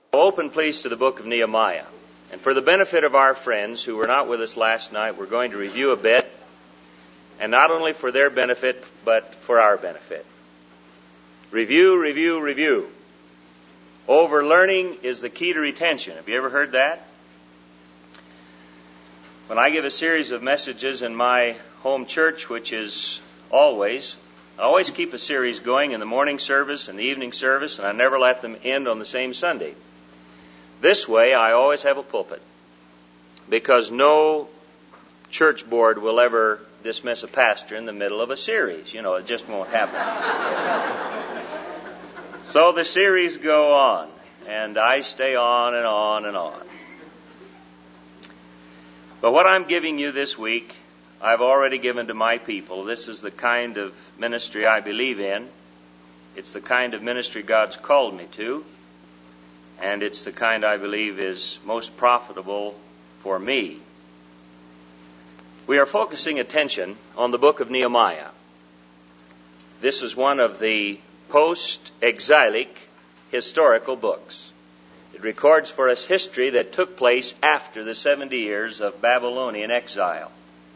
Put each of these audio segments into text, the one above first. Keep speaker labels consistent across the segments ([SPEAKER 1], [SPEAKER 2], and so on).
[SPEAKER 1] Open, please, to the book of Nehemiah. And for the benefit of our friends who were not with us last night, we're going to review a bit, and not only for their benefit, but for our benefit. Review, review, review. Overlearning is the key to retention. Have you ever heard that? When I give a series of messages in my home church, which is I always keep a series going in the morning service and the evening service, and I never let them end on the same Sunday. This way, I always have a pulpit, because no church board will ever dismiss a pastor in the middle of a series. You know, it just won't happen. So the series go on, and I stay on and on and on. But what I'm giving you this week, I've already given to my people. This is the kind of ministry I believe in. It's the kind of ministry God's called me to. And it's the kind I believe is most profitable for me. We are focusing attention on the book of Nehemiah. This is one of the post-exilic historical books. It records for us history that took place after the 70 years of Babylonian exile.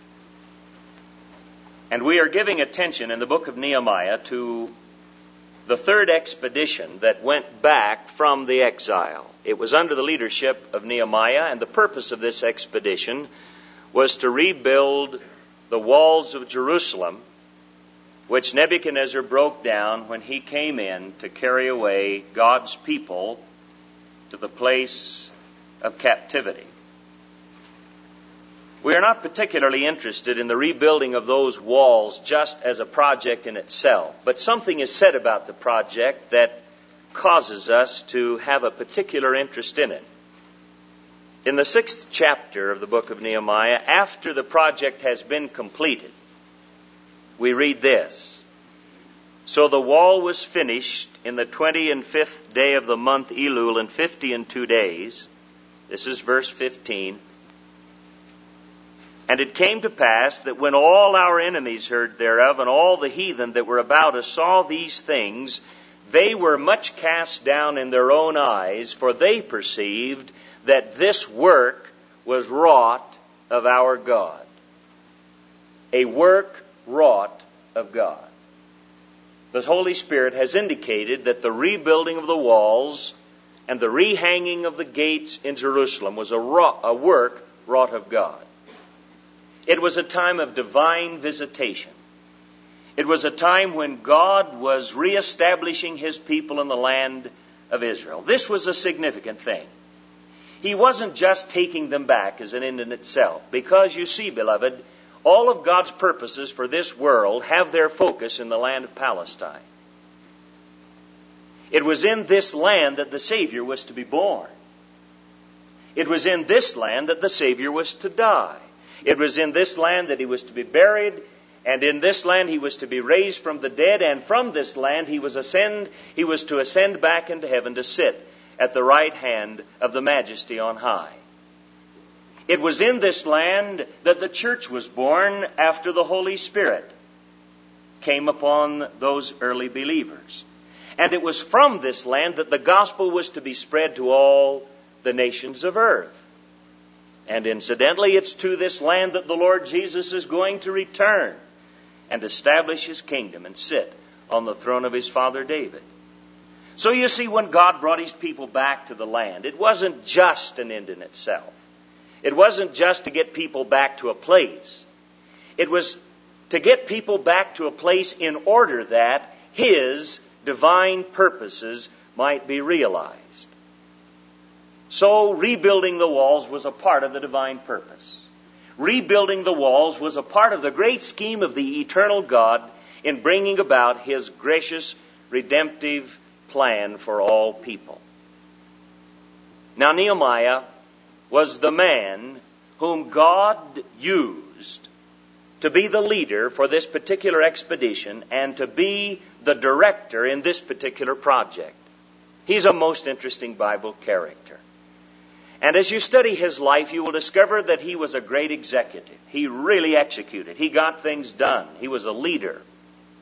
[SPEAKER 1] And we are giving attention in the book of Nehemiah to the third expedition that went back from the exile. It was under the leadership of Nehemiah, and the purpose of this expedition was to rebuild the walls of Jerusalem, which Nebuchadnezzar broke down when he came in to carry away God's people to the place of captivity. We are not particularly interested in the rebuilding of those walls just as a project in itself, but something is said about the project that causes us to have a particular interest in it. In the 6th chapter of the book of Nehemiah, after the project has been completed, we read this: "So the wall was finished in the 25th day of the month Elul in 52 days. This is verse 15. "And it came to pass that when all our enemies heard thereof, and all the heathen that were about us saw these things, they were much cast down in their own eyes, for they perceived that this work was wrought of our God." A work wrought of God. The Holy Spirit has indicated that the rebuilding of the walls and the rehanging of the gates in Jerusalem was a work wrought of God. It was a time of divine visitation. It was a time when God was reestablishing His people in the land of Israel. This was a significant thing. He wasn't just taking them back as an end in itself, because you see, beloved, all of God's purposes for this world have their focus in the land of Palestine. It was in this land that the Savior was to be born. It was in this land that the Savior was to die. It was in this land that He was to be buried, and in this land He was to be raised from the dead, and from this land He was to ascend back into heaven to sit at the right hand of the Majesty on high. It was in this land that the church was born after the Holy Spirit came upon those early believers. And it was from this land that the gospel was to be spread to all the nations of earth. And incidentally, it's to this land that the Lord Jesus is going to return and establish His kingdom and sit on the throne of His father David. So you see, when God brought His people back to the land, it wasn't just an end in itself. It wasn't just to get people back to a place. It was to get people back to a place in order that His divine purposes might be realized. So rebuilding the walls was a part of the divine purpose. Rebuilding the walls was a part of the great scheme of the eternal God in bringing about His gracious, redemptive plan for all people. Now, Nehemiah was the man whom God used to be the leader for this particular expedition and to be the director in this particular project. He's a most interesting Bible character. And as you study his life, you will discover that he was a great executive. He really executed. He got things done. He was a leader.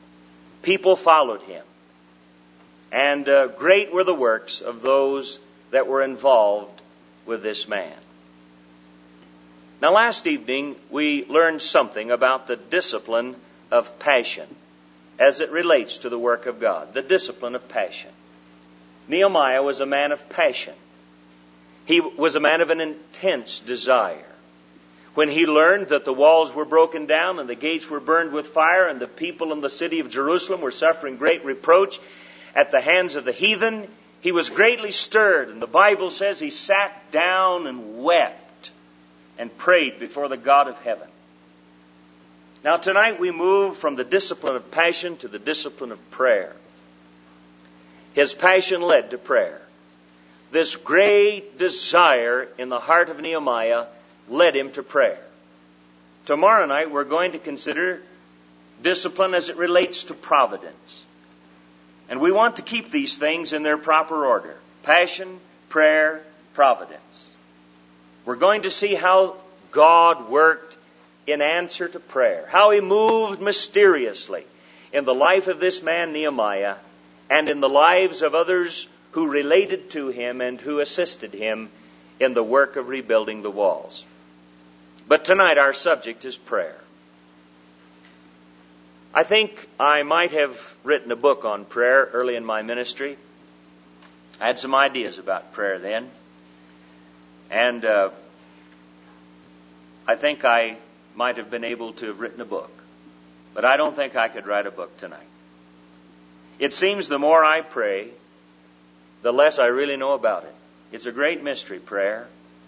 [SPEAKER 1] People followed him. And great were the works of those that were involved with this man. Now, last evening, we learned something about the discipline of passion as it relates to the work of God. The discipline of passion. Nehemiah was a man of passion. He was a man of an intense desire. When he learned that the walls were broken down and the gates were burned with fire and the people in the city of Jerusalem were suffering great reproach at the hands of the heathen, he was greatly stirred. And the Bible says he sat down and wept and prayed before the God of heaven. Now tonight we move from the discipline of passion to the discipline of prayer. His passion led to prayer. This great desire in the heart of Nehemiah led him to prayer. Tomorrow night we're going to consider discipline as it relates to providence. And we want to keep these things in their proper order. Passion, prayer, providence. We're going to see how God worked in answer to prayer. How He moved mysteriously in the life of this man Nehemiah and in the lives of others who related to him and who assisted him in the work of rebuilding the walls. But tonight our subject is prayer. I think I might have written a book on prayer early in my ministry. I had some ideas about prayer then. And I think I might have been able to have written a book. But I don't think I could write a book tonight. It seems the more I pray, the less I really know about it. It's a great mystery, prayer.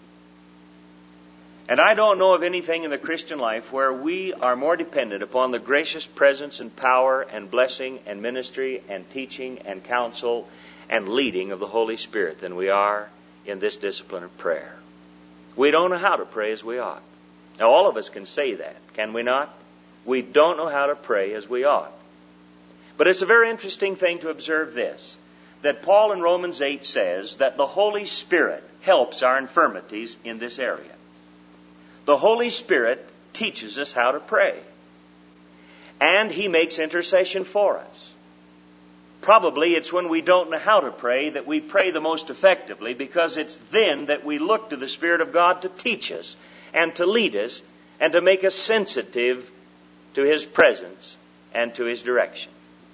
[SPEAKER 1] And I don't know of anything in the Christian life where we are more dependent upon the gracious presence and power and blessing and ministry and teaching and counsel and leading of the Holy Spirit than we are in this discipline of prayer. We don't know how to pray as we ought. Now, all of us can say that, can we not? We don't know how to pray as we ought. But it's a very interesting thing to observe this, that Paul in Romans 8 says that the Holy Spirit helps our infirmities in this area. The Holy Spirit teaches us how to pray. And He makes intercession for us. Probably it's when we don't know how to pray that we pray the most effectively, because it's then that we look to the Spirit of God to teach us and to lead us and to make us sensitive to His presence and to His direction.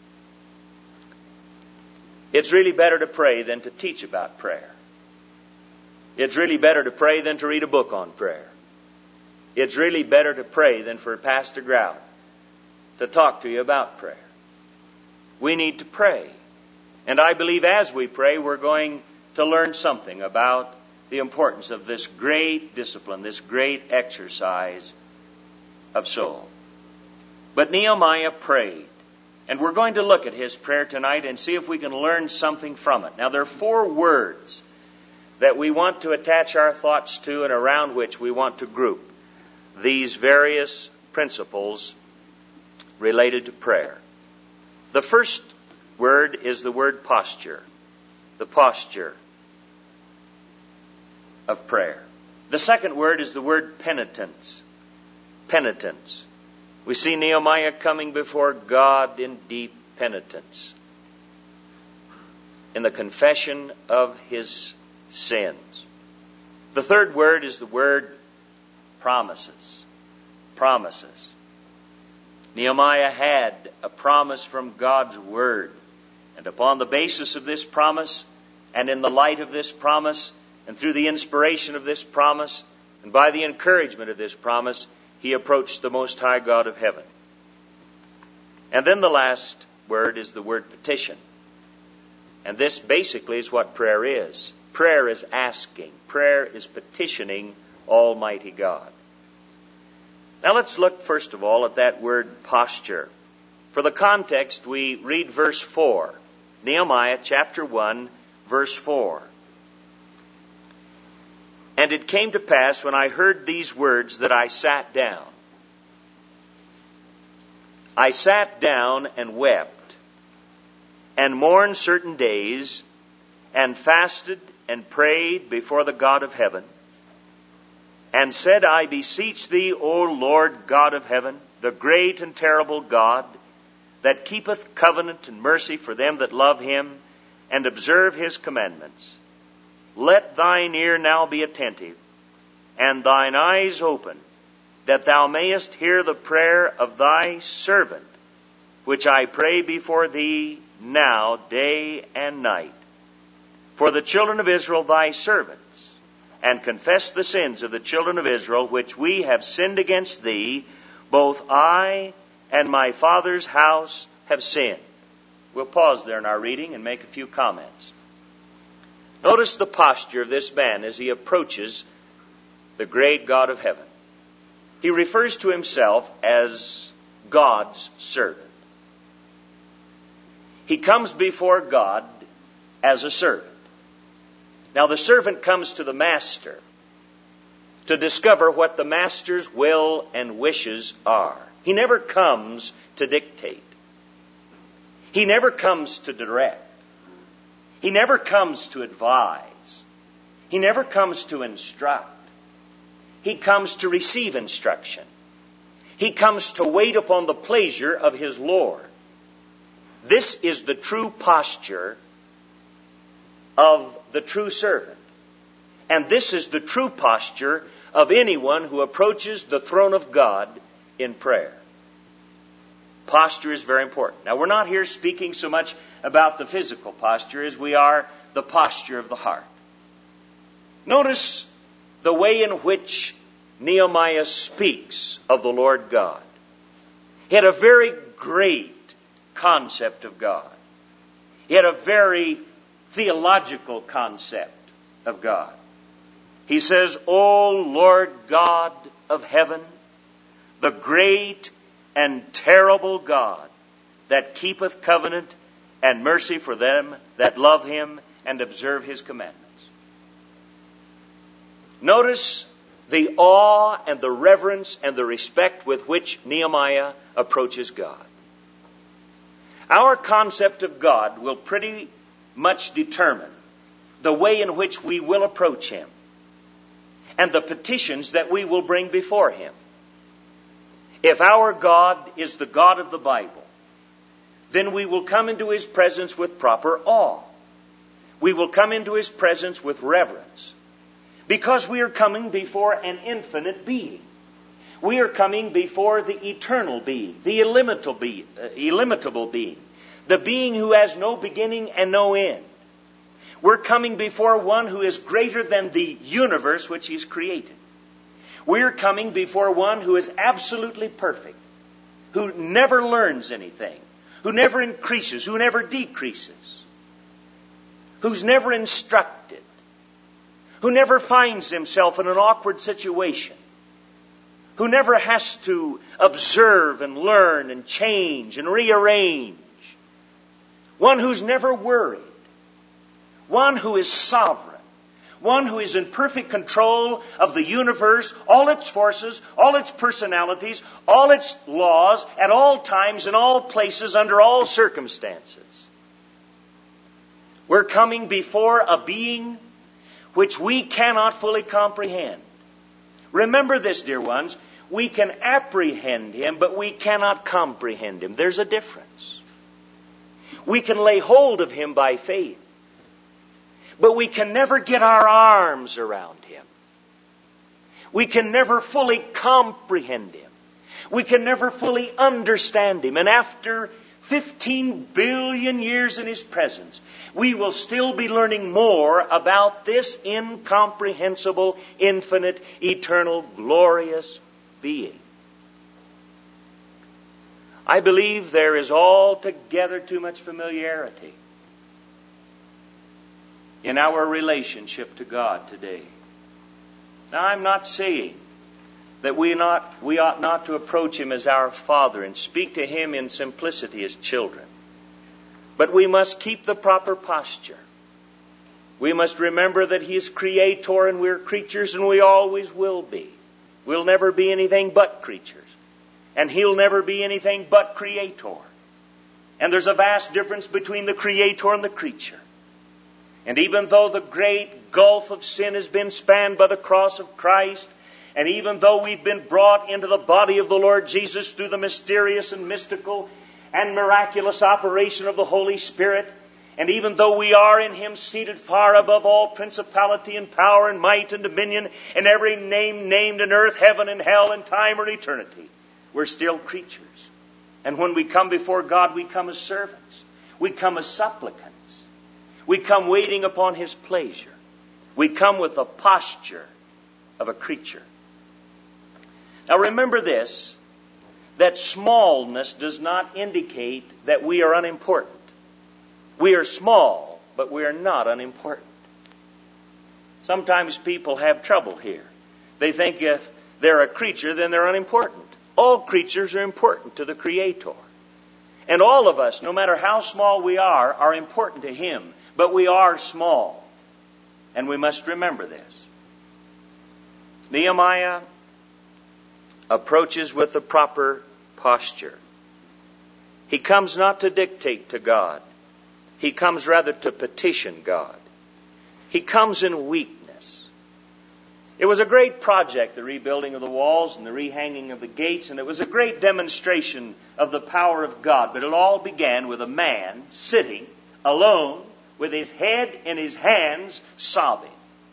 [SPEAKER 1] It's really better to pray than to teach about prayer. It's really better to pray than to read a book on prayer. It's really better to pray than for Pastor Grout to talk to you about prayer. We need to pray. And I believe as we pray, we're going to learn something about the importance of this great discipline, this great exercise of soul. But Nehemiah prayed. And we're going to look at his prayer tonight and see if we can learn something from it. Now, there are 4 words that we want to attach our thoughts to and around which we want to group these various principles related to prayer. The first word is the word posture. The posture of prayer. The second word is the word penitence. Penitence. We see Nehemiah coming before God in deep penitence, in the confession of his sins. The third word is the word promises. Promises. Nehemiah had a promise from God's Word. And upon the basis of this promise, and in the light of this promise, and through the inspiration of this promise, and by the encouragement of this promise, he approached the Most High God of heaven. And then the last word is the word petition. And this basically is what prayer is. Prayer is asking. Prayer is petitioning Almighty God. Now let's look first of all at that word posture. For the context, we read verse 4. Nehemiah chapter 1, verse 4. And it came to pass when I heard these words that I sat down. I sat down and wept, and mourned certain days, and fasted and prayed before the God of heaven, and said, I beseech thee, O Lord God of heaven, the great and terrible God, that keepeth covenant and mercy for them that love him, and observe his commandments. let thine ear now be attentive, and thine eyes open, that thou mayest hear the prayer of thy servant, which I pray before thee now, day and night, for the children of Israel thy servants, and confess the sins of the children of Israel, which we have sinned against thee. Both I and my father's house have sinned. We'll pause there in our reading and make a few comments. Notice the posture of this man as he approaches the great God of heaven. He refers to himself as God's servant. He comes before God as a servant. Now the servant comes to the master to discover what the master's will and wishes are. He never comes to dictate. He never comes to direct. He never comes to advise. He never comes to instruct. He comes to receive instruction. He comes to wait upon the pleasure of his Lord. This is the true posture of the true servant. And this is the true posture of anyone who approaches the throne of God in prayer. Posture is very important. Now, we're not here speaking so much about the physical posture as we are the posture of the heart. Notice the way in which Nehemiah speaks of the Lord God. He had a very great concept of God. He had a very theological concept of God. He says, O Lord God of heaven, the great and terrible God that keepeth covenant and mercy for them that love him and observe his commandments. Notice the awe and the reverence and the respect with which Nehemiah approaches God. Our concept of God will pretty much determine the way in which we will approach him and the petitions that we will bring before him. If our God is the God of the Bible, then we will come into his presence with proper awe. We will come into his presence with reverence, because we are coming before an infinite being. We are coming before the eternal being, the illimitable being, the being who has no beginning and no end. We're coming before one who is greater than the universe which he's created. We're coming before one who is absolutely perfect, who never learns anything, who never increases, who never decreases, who's never instructed, who never finds himself in an awkward situation, who never has to observe and learn and change and rearrange, one who's never worried, one who is sovereign, one who is in perfect control of the universe, all its forces, all its personalities, all its laws, at all times, in all places, under all circumstances. We're coming before a being which we cannot fully comprehend. Remember this, dear ones, we can apprehend him, but we cannot comprehend him. There's a difference. We can lay hold of him by faith, but we can never get our arms around him. We can never fully comprehend him. We can never fully understand him. And after 15 billion years in his presence, we will still be learning more about this incomprehensible, infinite, eternal, glorious being. I believe there is altogether too much familiarity in our relationship to God today. Now, I'm not saying that we ought not to approach him as our Father and speak to him in simplicity as children. But we must keep the proper posture. We must remember that he is creator and we're creatures, and we always will be. We'll never be anything but creatures. And he'll never be anything but creator. And there's a vast difference between the creator and the creature. And even though the great gulf of sin has been spanned by the cross of Christ, and even though we've been brought into the body of the Lord Jesus through the mysterious and mystical and miraculous operation of the Holy Spirit, And even though we are in Him seated far above all principality and power and might and dominion and every name named in earth, heaven and hell and time or eternity, we're still creatures. And when we come before God, we come as servants. We come as supplicants. We come waiting upon His pleasure. We come with the posture of a creature. Now remember this, that smallness does not indicate that we are unimportant. We are small, but we are not unimportant. Sometimes people have trouble here. They think if they're a creature, then they're unimportant. All creatures are important to the Creator. And all of us, no matter how small we are important to Him. But we are small. And we must remember this. Nehemiah approaches with the proper posture. He comes not to dictate to God. He comes rather to petition God. He comes in weakness. It was a great project, the rebuilding of the walls and the rehanging of the gates, and it was a great demonstration of the power of God. But it all began with a man sitting alone with his head in his hands, sobbing.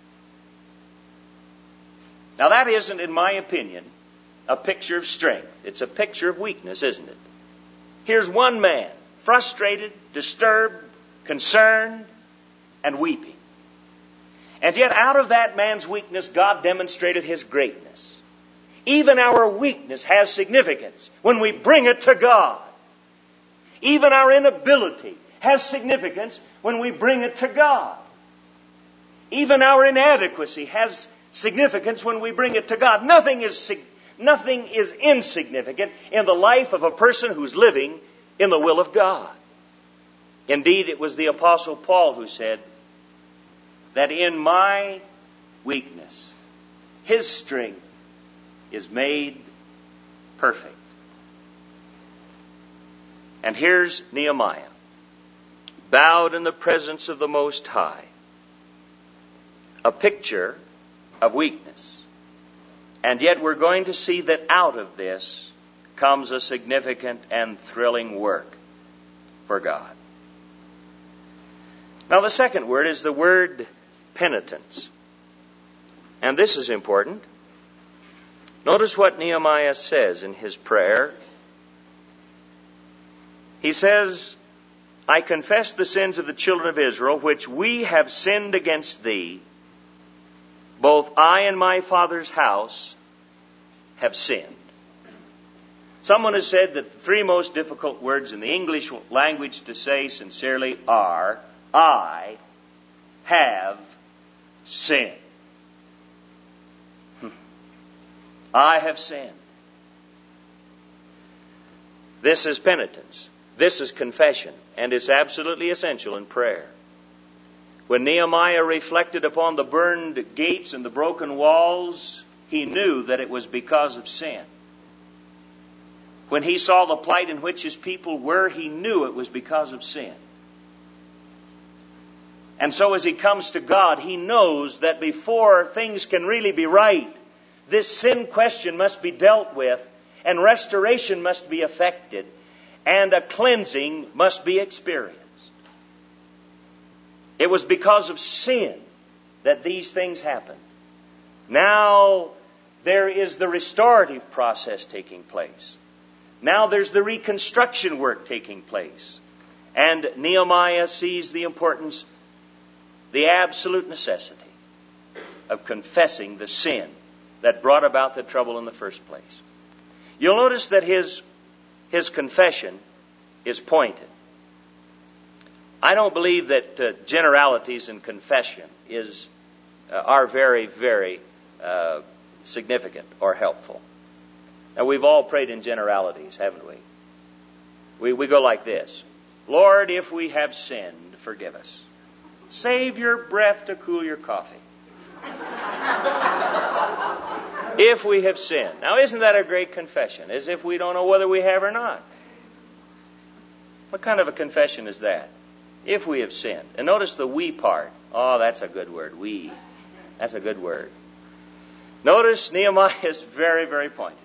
[SPEAKER 1] Now that isn't, in my opinion, a picture of strength. It's a picture of weakness, isn't it? Here's one man, frustrated, disturbed, concerned, and weeping. And yet out of that man's weakness, God demonstrated His greatness. Even our weakness has significance when we bring it to God. Even our inability has significance when we bring it to God. Even our inadequacy has significance when we bring it to God. Nothing is insignificant in the life of a person who's living in the will of God. Indeed, it was the Apostle Paul who said that in my weakness, His strength is made perfect. And here's Nehemiah, bowed in the presence of the Most High. A picture of weakness. And yet we're going to see that out of this comes a significant and thrilling work for God. Now the second word is the word penitence. And this is important. Notice what Nehemiah says in his prayer. He says, I confess the sins of the children of Israel, which we have sinned against thee. Both I and my father's house have sinned. Someone has said that the three most difficult words in the English language to say sincerely are, I have sinned. I have sinned. This is penitence. This is confession. And it's absolutely essential in prayer. When Nehemiah reflected upon the burned gates and the broken walls, he knew that it was because of sin. When he saw the plight in which his people were, he knew it was because of sin. And so as he comes to God, he knows that before things can really be right, this sin question must be dealt with, and restoration must be effected, and a cleansing must be experienced. It was because of sin that these things happened. Now there is the restorative process taking place. Now there's the reconstruction work taking place. And Nehemiah sees the importance, the absolute necessity of confessing the sin that brought about the trouble in the first place. You'll notice that his confession is pointed. I don't believe that generalities in confession are very, very significant or helpful. Now, we've all prayed in generalities, haven't we? We go like this. Lord, if we have sinned, forgive us. Save your breath to cool your coffee. If we have sinned. Now, isn't that a great confession? As if we don't know whether we have or not. What kind of a confession is that? If we have sinned. And notice the we part. Oh, that's a good word. We. That's a good word. Notice Nehemiah is very, very pointed.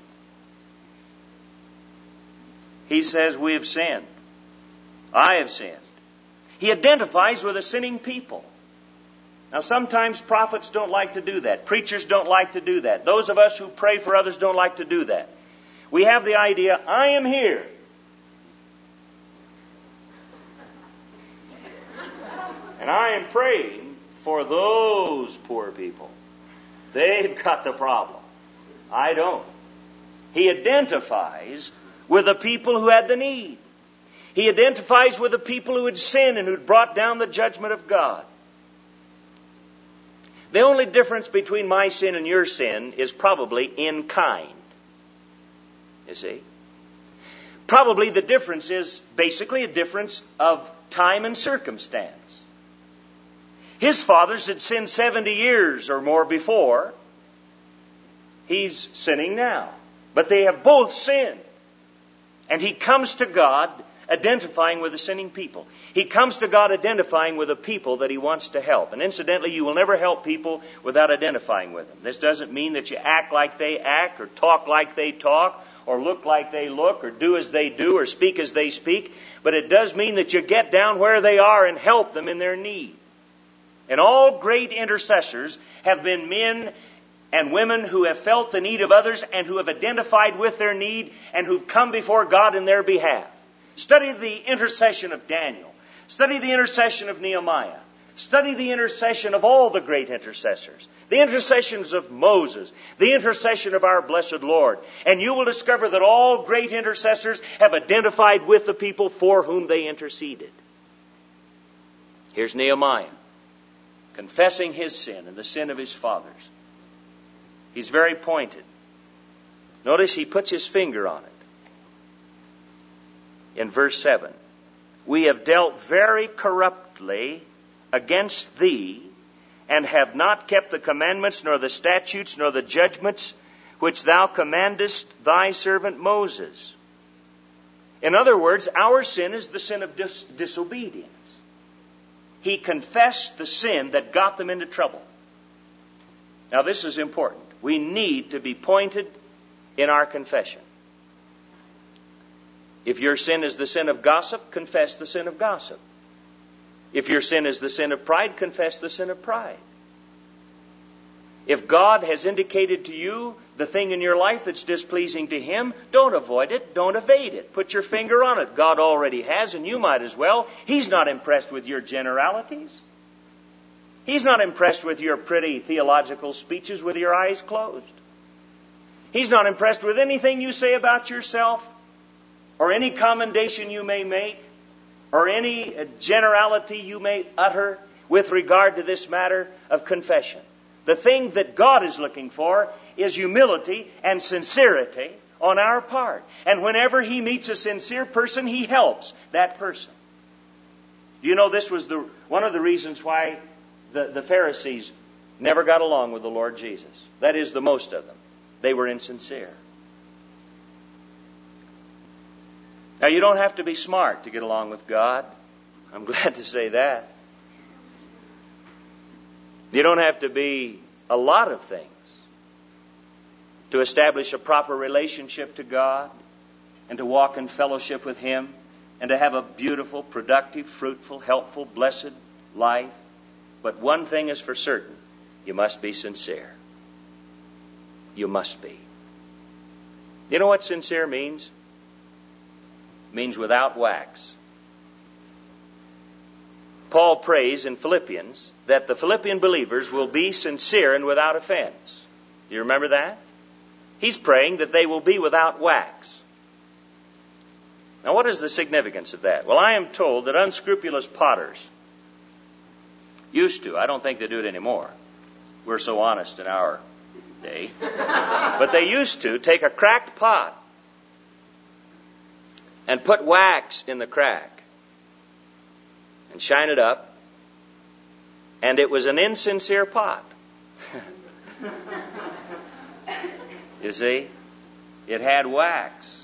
[SPEAKER 1] He says, we have sinned. I have sinned. He identifies with a sinning people. Now, sometimes prophets don't like to do that. Preachers don't like to do that. Those of us who pray for others don't like to do that. We have the idea, I am here. And I am praying for those poor people. They've got the problem. I don't. He identifies with the people who had the need. He identifies with the people who had sinned and who'd brought down the judgment of God. The only difference between my sin and your sin is probably in kind. You see? Probably the difference is basically a difference of time and circumstance. His fathers had sinned 70 years or more before. He's sinning now. But they have both sinned. And he comes to God identifying with the sinning people. He comes to God identifying with the people that he wants to help. And incidentally, you will never help people without identifying with them. This doesn't mean that you act like they act, or talk like they talk, or look like they look, or do as they do, or speak as they speak. But it does mean that you get down where they are and help them in their need. And all great intercessors have been men and women who have felt the need of others and who have identified with their need and who've come before God in their behalf. Study the intercession of Daniel. Study the intercession of Nehemiah. Study the intercession of all the great intercessors. The intercessions of Moses. The intercession of our blessed Lord. And you will discover that all great intercessors have identified with the people for whom they interceded. Here's Nehemiah, confessing his sin and the sin of his fathers. He's very pointed. Notice he puts his finger on it. In verse 7, we have dealt very corruptly against thee, and have not kept the commandments, nor the statutes, nor the judgments, which thou commandest thy servant Moses. In other words, our sin is the sin of disobedience. He confessed the sin that got them into trouble. Now this is important. We need to be pointed in our confession. If your sin is the sin of gossip, confess the sin of gossip. If your sin is the sin of pride, confess the sin of pride. If God has indicated to you the thing in your life that's displeasing to Him, don't avoid it, don't evade it. Put your finger on it. God already has, and you might as well. He's not impressed with your generalities. He's not impressed with your pretty theological speeches with your eyes closed. He's not impressed with anything you say about yourself, or any commendation you may make, or any generality you may utter with regard to this matter of confession. The thing that God is looking for is humility and sincerity on our part. And whenever He meets a sincere person, He helps that person. Do you know this was one of the reasons why the Pharisees never got along with the Lord Jesus? That is, the most of them. They were insincere. Now, you don't have to be smart to get along with God. I'm glad to say that. You don't have to be a lot of things to establish a proper relationship to God and to walk in fellowship with Him and to have a beautiful, productive, fruitful, helpful, blessed life. But one thing is for certain. You must be sincere. You must be. You know what sincere means? It means without wax. Paul prays in Philippians that the Philippian believers will be sincere and without offense. Do you remember that? He's praying that they will be without wax. Now, what is the significance of that? Well, I am told that unscrupulous potters used to, I don't think they do it anymore. We're so honest in our day. But they used to take a cracked pot and put wax in the crack and shine it up, and it was an insincere pot. You see? It had wax.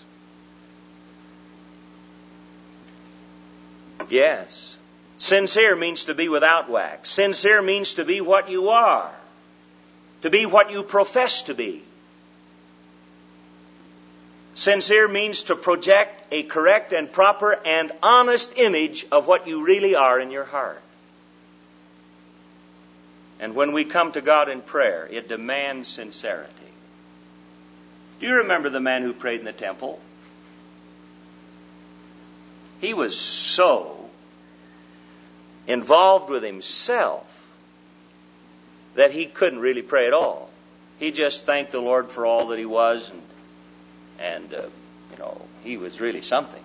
[SPEAKER 1] Yes. Sincere means to be without wax. Sincere means to be what you are. To be what you profess to be. Sincere means to project a correct and proper and honest image of what you really are in your heart. And when we come to God in prayer, it demands sincerity. Do you remember the man who prayed in the temple? He was so involved with himself that he couldn't really pray at all. He just thanked the Lord for all that he was, and he was really something.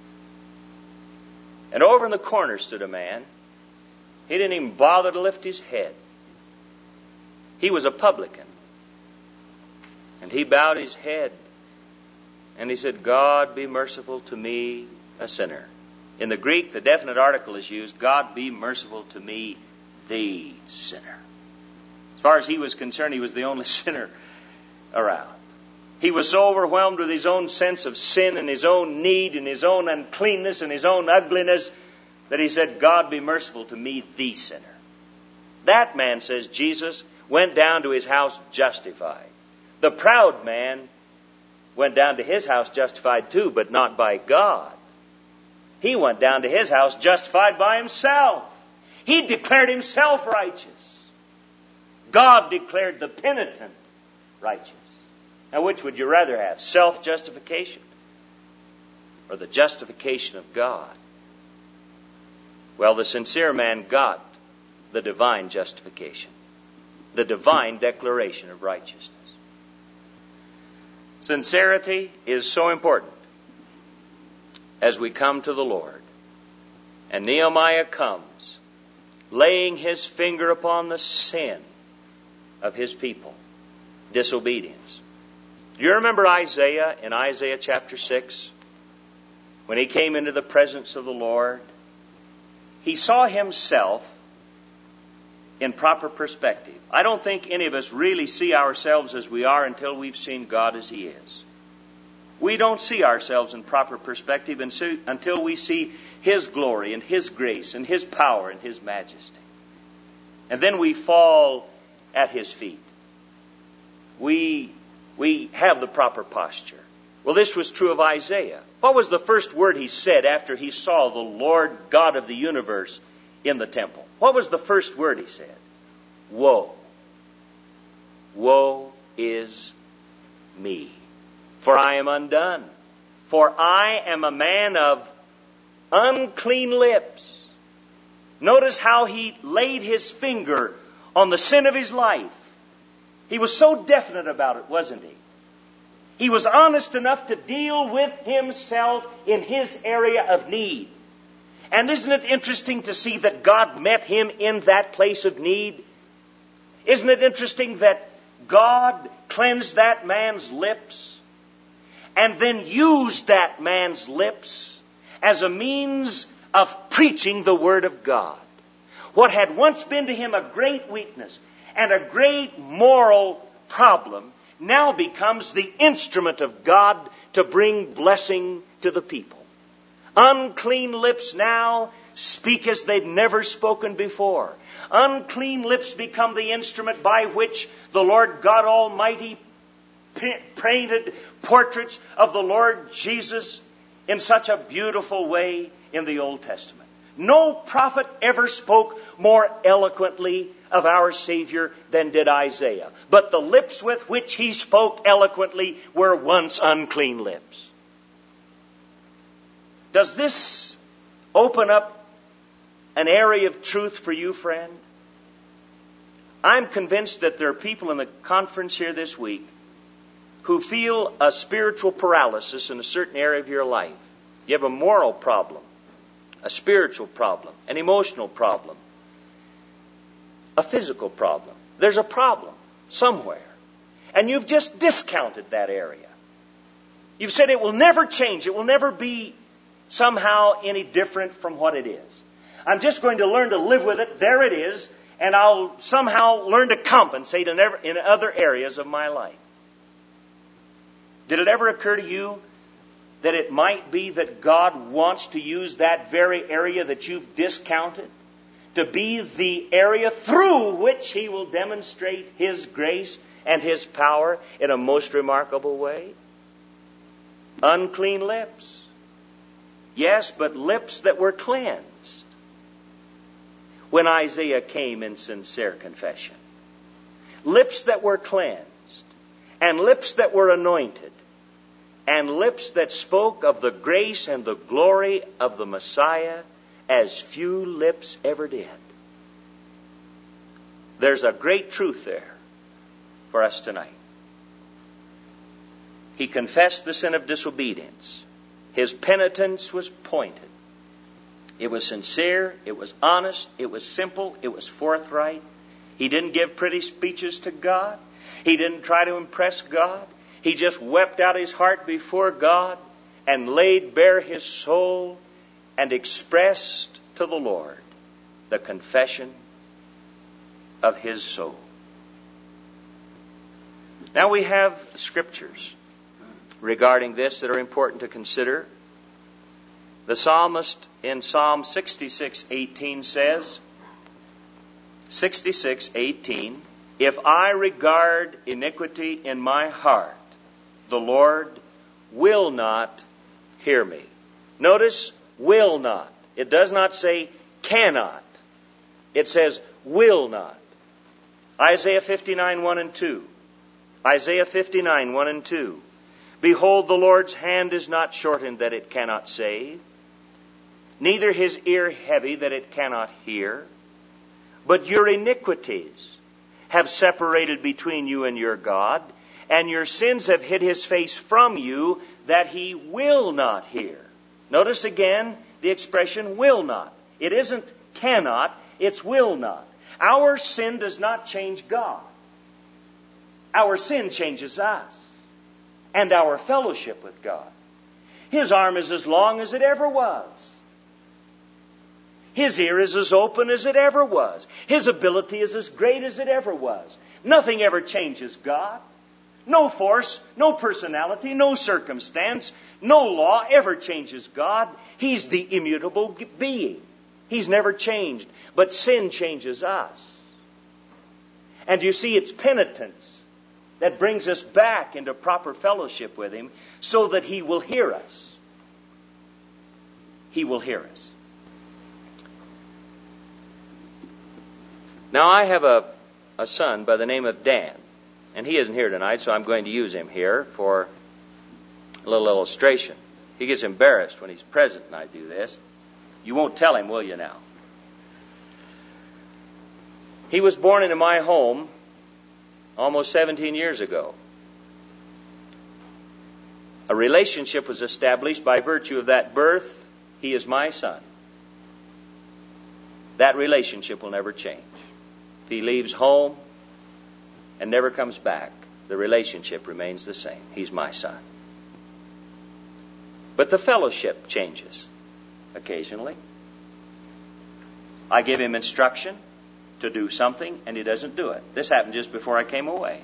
[SPEAKER 1] And over in the corner stood a man. He didn't even bother to lift his head. He was a publican. And he bowed his head and he said, God, be merciful to me, a sinner. In the Greek, the definite article is used, God, be merciful to me, the sinner. As far as he was concerned, he was the only sinner around. He was so overwhelmed with his own sense of sin and his own need and his own uncleanness and his own ugliness that he said, God, be merciful to me, the sinner. That man, says Jesus, went down to his house justified. The proud man went down to his house justified too, but not by God. He went down to his house justified by himself. He declared himself righteous. God declared the penitent righteous. Now, which would you rather have? Self-justification or the justification of God? Well, the sincere man got the divine justification, the divine declaration of righteousness. Sincerity is so important as we come to the Lord. And Nehemiah comes, laying his finger upon the sin of his people, disobedience. Do you remember Isaiah in Isaiah chapter 6? When he came into the presence of the Lord, he saw himself in proper perspective. I don't think any of us really see ourselves as we are until we've seen God as He is. We don't see ourselves in proper perspective until we see His glory and His grace and His power and His majesty. And then we fall at His feet. We have the proper posture. Well, this was true of Isaiah. What was the first word he said after he saw the Lord God of the universe in the temple? What was the first word he said? Woe. Woe is me, for I am undone. For I am a man of unclean lips. Notice how he laid his finger on the sin of his life. He was so definite about it, wasn't he? He was honest enough to deal with himself in his area of need. And isn't it interesting to see that God met him in that place of need? Isn't it interesting that God cleansed that man's lips and then used that man's lips as a means of preaching the Word of God? What had once been to him a great weakness and a great moral problem now becomes the instrument of God to bring blessing to the people. Unclean lips now speak as they'd never spoken before. Unclean lips become the instrument by which the Lord God Almighty painted portraits of the Lord Jesus in such a beautiful way in the Old Testament. No prophet ever spoke more eloquently of our Savior than did Isaiah. But the lips with which he spoke eloquently were once unclean lips. Does this open up an area of truth for you, friend? I'm convinced that there are people in the conference here this week who feel a spiritual paralysis in a certain area of your life. You have a moral problem, a spiritual problem, an emotional problem, a physical problem. There's a problem somewhere. And you've just discounted that area. You've said it will never change. It will never be somehow any different from what it is. I'm just going to learn to live with it. There it is. And I'll somehow learn to compensate in other areas of my life. Did it ever occur to you that it might be that God wants to use that very area that you've discounted to be the area through which He will demonstrate His grace and His power in a most remarkable way? Unclean lips. Yes, but lips that were cleansed. When Isaiah came in sincere confession. Lips that were cleansed. And lips that were anointed. And lips that spoke of the grace and the glory of the Messiah as few lips ever did. There's a great truth there for us tonight. He confessed the sin of disobedience. His penitence was pointed. It was sincere, it was honest, it was simple, it was forthright. He didn't give pretty speeches to God. He didn't try to impress God. He just wept out his heart before God and laid bare his soul and expressed to the Lord the confession of his soul. Now we have scriptures regarding this that are important to consider. The psalmist in Psalm 66:18 says, 66:18, if I regard iniquity in my heart, the Lord will not hear me. Notice, will not. It does not say cannot. It says will not. Isaiah 59:1 and 2. Isaiah 59:1 and 2. Behold, the Lord's hand is not shortened that it cannot save, neither his ear heavy that it cannot hear. But your iniquities have separated between you and your God, and your sins have hid his face from you, that he will not hear. Notice again the expression will not. It isn't cannot, it's will not. Our sin does not change God. Our sin changes us and our fellowship with God. His arm is as long as it ever was. His ear is as open as it ever was. His ability is as great as it ever was. Nothing ever changes God. No force, no personality, no circumstance, no law ever changes God. He's the immutable being. He's never changed. But sin changes us. And you see, it's penitence that brings us back into proper fellowship with him so that he will hear us. He will hear us. Now, I have a son by the name of Dan, and he isn't here tonight, so I'm going to use him here for a little illustration. He gets embarrassed when he's present and I do this. You won't tell him, will you now? He was born into my home almost 17 years ago. A relationship was established by virtue of that birth. He is my son. That relationship will never change. If he leaves home and never comes back, the relationship remains the same. He's my son. But the fellowship changes occasionally. I give him instruction to do something, and he doesn't do it. This happened just before I came away.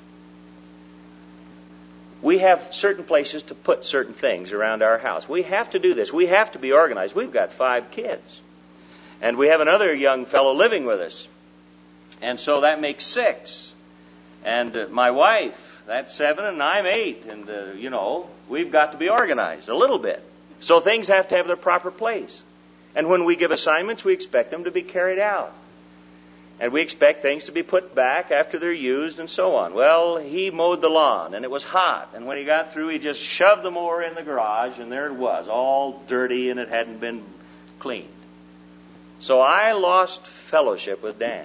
[SPEAKER 1] We have certain places to put certain things around our house. We have to do this. We have to be organized. We've got 5 kids. And we have another young fellow living with us. And so that makes 6. And my wife, that's 7, and I'm 8. And, we've got to be organized a little bit. So things have to have their proper place. And when we give assignments, we expect them to be carried out. And we expect things to be put back after they're used and so on. Well, he mowed the lawn, and it was hot. And when he got through, he just shoved the mower in the garage, and there it was, all dirty, and it hadn't been cleaned. So I lost fellowship with Dan.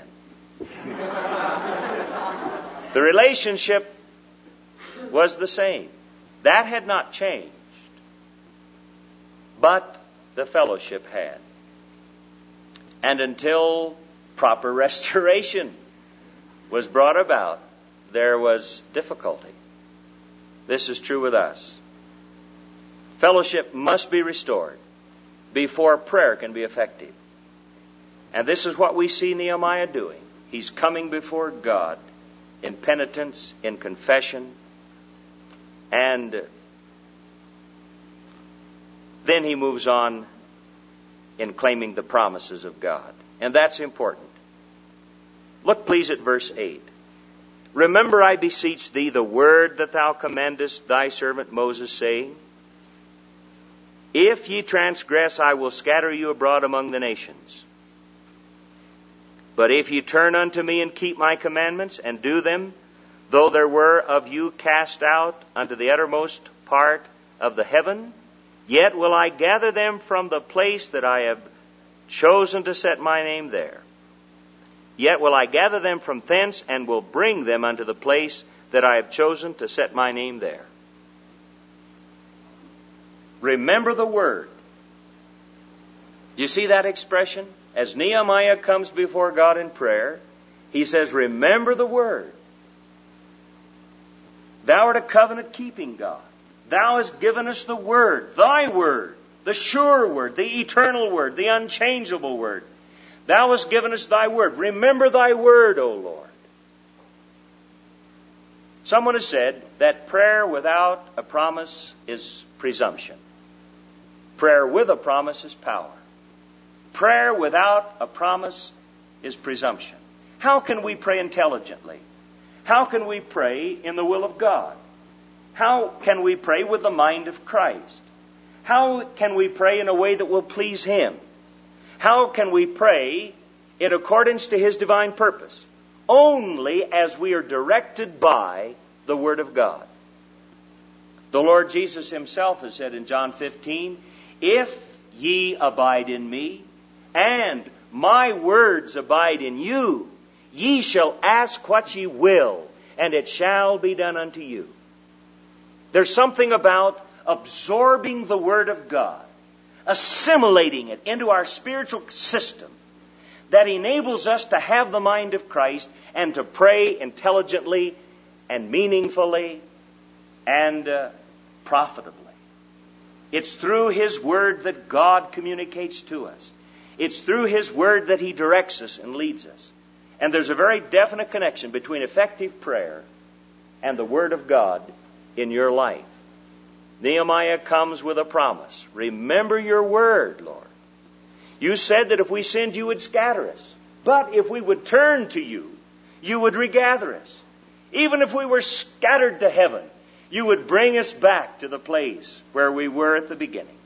[SPEAKER 1] The relationship was the same. That had not changed. But the fellowship had. And until proper restoration was brought about, there was difficulty. This is true with us. Fellowship must be restored before prayer can be effective. And this is what we see Nehemiah doing. He's coming before God in penitence, in confession, and then he moves on in claiming the promises of God. And that's important. Look, please, at verse 8. Remember, I beseech thee, the word that thou commandest thy servant Moses, saying, If ye transgress, I will scatter you abroad among the nations. But if ye turn unto me and keep my commandments and do them, though there were of you cast out unto the uttermost part of the heaven, yet will I gather them from the place that I have chosen to set my name there. Yet will I gather them from thence, and will bring them unto the place that I have chosen to set my name there. Remember the word. Do you see that expression? As Nehemiah comes before God in prayer, he says, remember the word. Thou art a covenant-keeping God. Thou hast given us the word, thy word, the sure word, the eternal word, the unchangeable word. Thou hast given us thy word. Remember thy word, O Lord. Someone has said that prayer without a promise is presumption. Prayer with a promise is power. Prayer without a promise is presumption. How can we pray intelligently? How can we pray in the will of God? How can we pray with the mind of Christ? How can we pray in a way that will please Him? How can we pray in accordance to His divine purpose? Only as we are directed by the Word of God. The Lord Jesus Himself has said in John 15, if ye abide in me, and my words abide in you, ye shall ask what ye will, and it shall be done unto you. There's something about absorbing the Word of God, assimilating it into our spiritual system, that enables us to have the mind of Christ and to pray intelligently and meaningfully and profitably. It's through His Word that God communicates to us. It's through His Word that He directs us and leads us. And there's a very definite connection between effective prayer and the Word of God in your life. Nehemiah comes with a promise. Remember your word, Lord. You said that if we sinned, you would scatter us. But if we would turn to you, you would regather us. Even if we were scattered to heaven, you would bring us back to the place where we were at the beginning.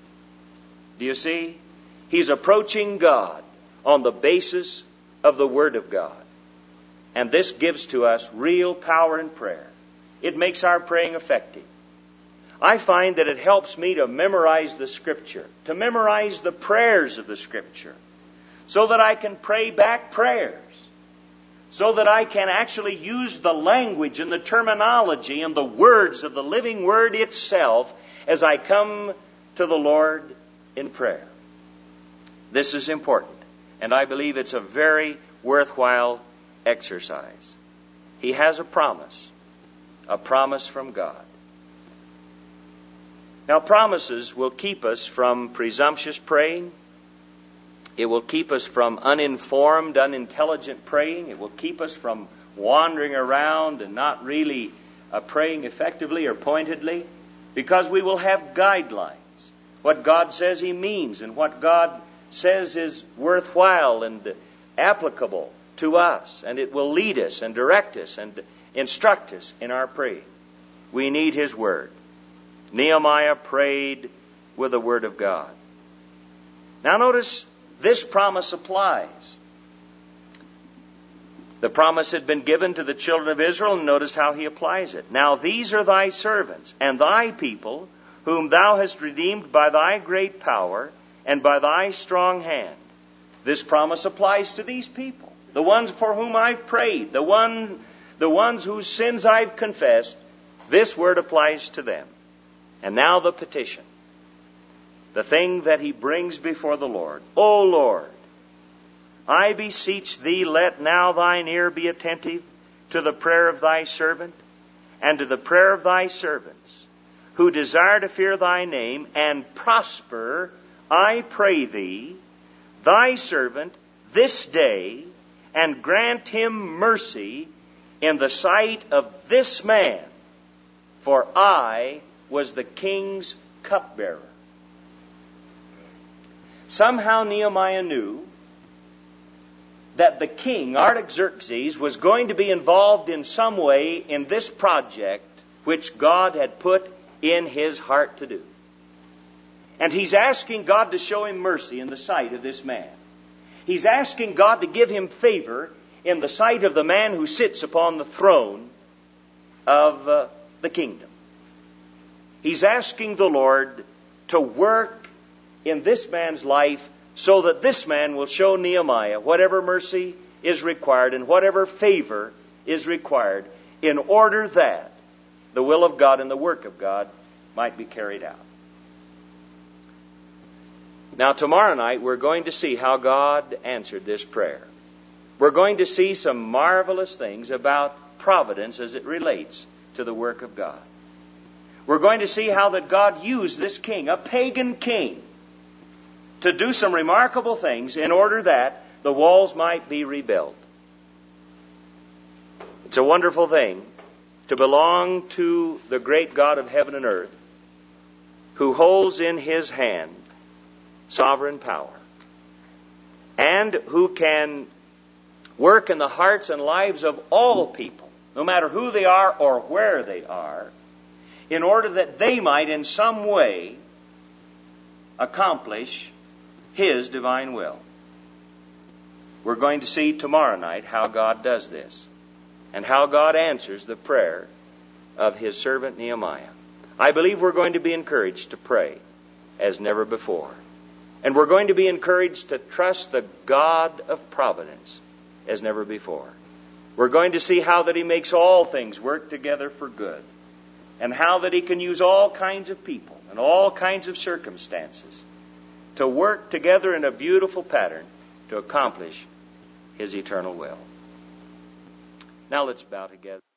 [SPEAKER 1] Do you see? He's approaching God on the basis of the Word of God. And this gives to us real power in prayer. It makes our praying effective. I find that it helps me to memorize the Scripture, to memorize the prayers of the Scripture, so that I can pray back prayers, so that I can actually use the language and the terminology and the words of the living Word itself as I come to the Lord in prayer. This is important, and I believe it's a very worthwhile exercise. He has a promise from God. Now, promises will keep us from presumptuous praying. It will keep us from uninformed, unintelligent praying. It will keep us from wandering around and not really praying effectively or pointedly, because we will have guidelines. What God says He means and what God says is worthwhile and applicable to us. And it will lead us and direct us and instruct us in our praying. We need His Word. Nehemiah prayed with the Word of God. Now notice, this promise applies. The promise had been given to the children of Israel, and notice how he applies it. Now these are thy servants, and thy people, whom thou hast redeemed by thy great power, and by thy strong hand. This promise applies to these people, the ones for whom I've prayed, the ones whose sins I've confessed. This word applies to them. And now the petition, the thing that he brings before the Lord. O Lord, I beseech thee, let now thine ear be attentive to the prayer of thy servant, and to the prayer of thy servants, who desire to fear thy name, and prosper, I pray thee, thy servant this day, and grant him mercy in the sight of this man, for I was the king's cupbearer. Somehow Nehemiah knew that the king, Artaxerxes, was going to be involved in some way in this project which God had put in his heart to do. And he's asking God to show him mercy in the sight of this man. He's asking God to give him favor in the sight of the man who sits upon the throne of the kingdom. He's asking the Lord to work in this man's life so that this man will show Nehemiah whatever mercy is required and whatever favor is required in order that the will of God and the work of God might be carried out. Now, tomorrow night, we're going to see how God answered this prayer. We're going to see some marvelous things about providence as it relates to the work of God. We're going to see how that God used this king, a pagan king, to do some remarkable things in order that the walls might be rebuilt. It's a wonderful thing to belong to the great God of heaven and earth, who holds in his hand sovereign power, and who can work in the hearts and lives of all people, no matter who they are or where they are, in order that they might in some way accomplish his divine will. We're going to see tomorrow night how God does this and how God answers the prayer of his servant Nehemiah. I believe we're going to be encouraged to pray as never before. And we're going to be encouraged to trust the God of providence as never before. We're going to see how that he makes all things work together for good, and how that he can use all kinds of people and all kinds of circumstances to work together in a beautiful pattern to accomplish his eternal will. Now let's bow together.